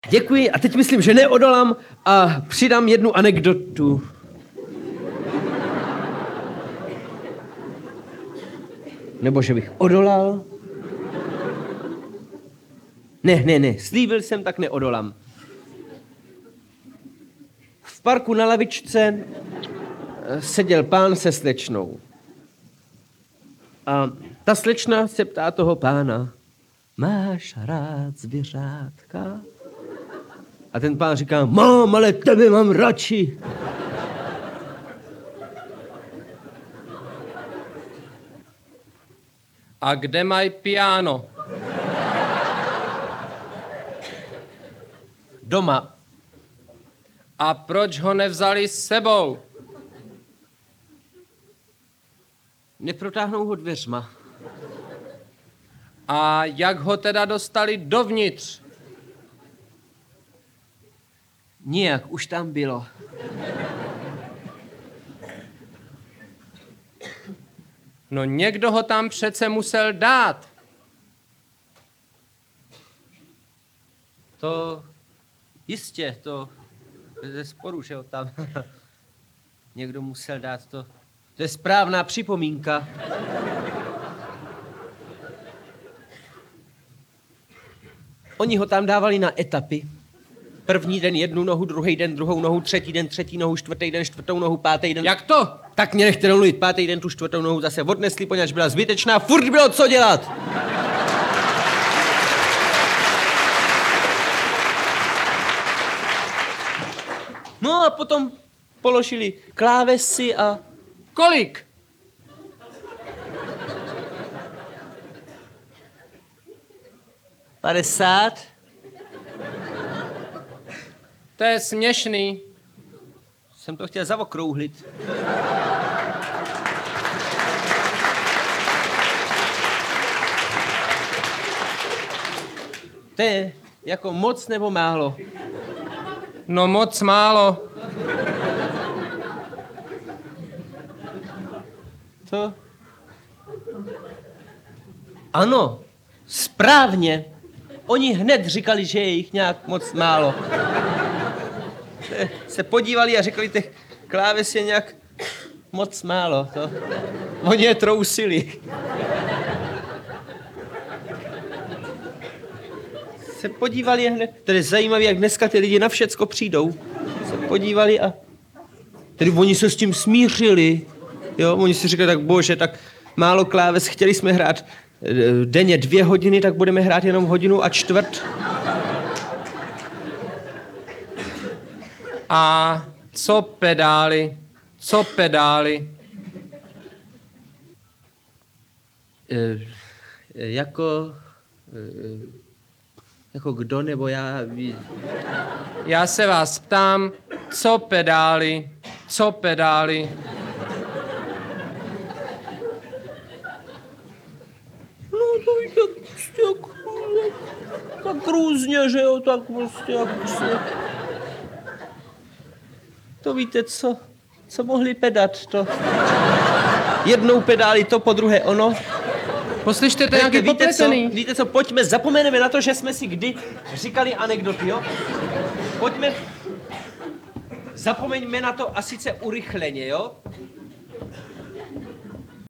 Děkuji a teď myslím, že neodolám a přidám jednu anekdotu. Nebo že bych odolal. Ne, slíbil jsem, tak neodolám. V parku na lavičce seděl pán se slečnou. A ta slečna se ptá toho pána, máš rád zvěřátka? A ten pán říká, mám, ale tebe mám radši. A kde mají piano? Doma. A proč ho nevzali s sebou? Neprotáhnou ho dveřma. A jak ho teda dostali dovnitř? Nijak, už tam bylo. No někdo ho tam přece musel dát. To jistě, to ze sporu, že ho tam někdo musel dát to. To je správná připomínka. Oni ho tam dávali na etapy. První den jednu nohu, druhý den druhou nohu, třetí den třetí nohu, čtvrtý den čtvrtou nohu, pátý den... Jak to? Tak mě nechte domluvit, pátý den tu čtvrtou nohu zase odnesli, poněvadž byla zbytečná, furt bylo co dělat. No a potom položili klávesy a... Kolik? $50. To je směšný. Jsem to chtěl zaokrouhlit. To je jako moc nebo málo? No moc málo. To? Ano, správně. Oni hned říkali, že je jich nějak moc málo. Se podívali a řekli, těch kláves je nějak moc málo. To. Oni je trousili. Se podívali a hned... To je zajímavé, jak dneska ty lidi na všecko přijdou. Se podívali a... Tedy oni se s tím smířili. Jo, oni si říkali, tak bože, tak málo kláves, chtěli jsme hrát denně 2 hodiny, tak budeme hrát jenom 1,25 hodiny. A co pedály? Co pedály? Jako kdo nebo já? Já se vás ptám, co pedály? Co pedály? No to víte, prostě tak různě, že jo, tak prostě jak se... To víte, co mohli pedat, to... Jednou pedáli to, po druhé ono. Poslyšte, to je nějaký popletený. Víte co, pojďme, zapomeneme na to, že jsme si kdy říkali anekdoty, jo? Pojďme, zapomeňme na to a sice urychleně, jo?